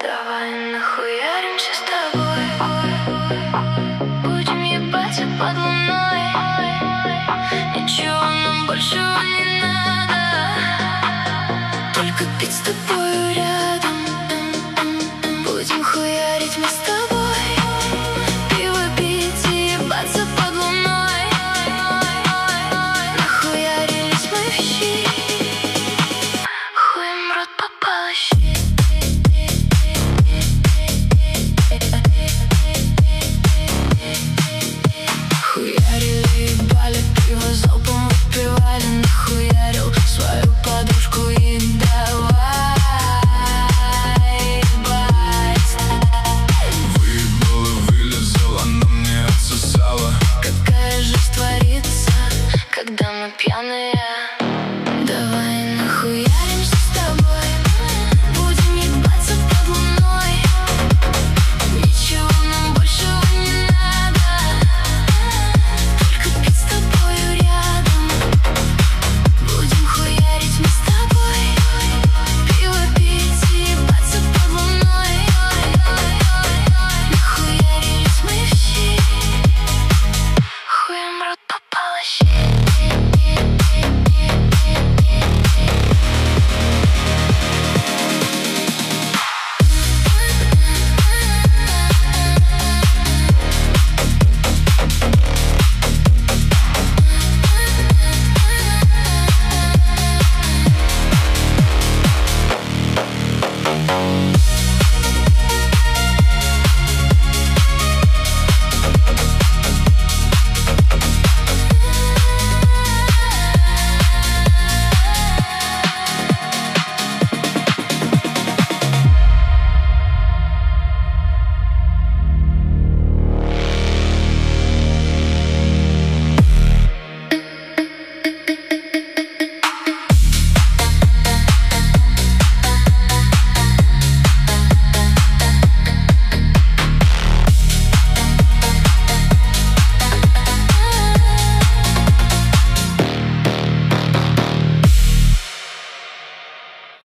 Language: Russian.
Давай нахуяримся с тобой, будем ебаться под луной. Ничего нам большего не надо, только пить с тобой рядом. Будем хуярить мы с тобой, пиво пить и ебаться под луной. Нахуярились мы в щи, хуем в рот попала щи. Хуярили, ебали, пиво залпом выпивали. Нахуярил свою подружку и давай ебать. Выебала, вылезал, она мне отсосала. Какая жизнь творится, когда мы пьяные. Давай нахуяримся с тобой, будем ебаться под луной. Ничего нам большего не надо, только пить с тобою рядом. Будем хуярить мы с тобой, пиво пить и ебаться под луной. Нахуярились мы в щи, хуем в рот попала щи.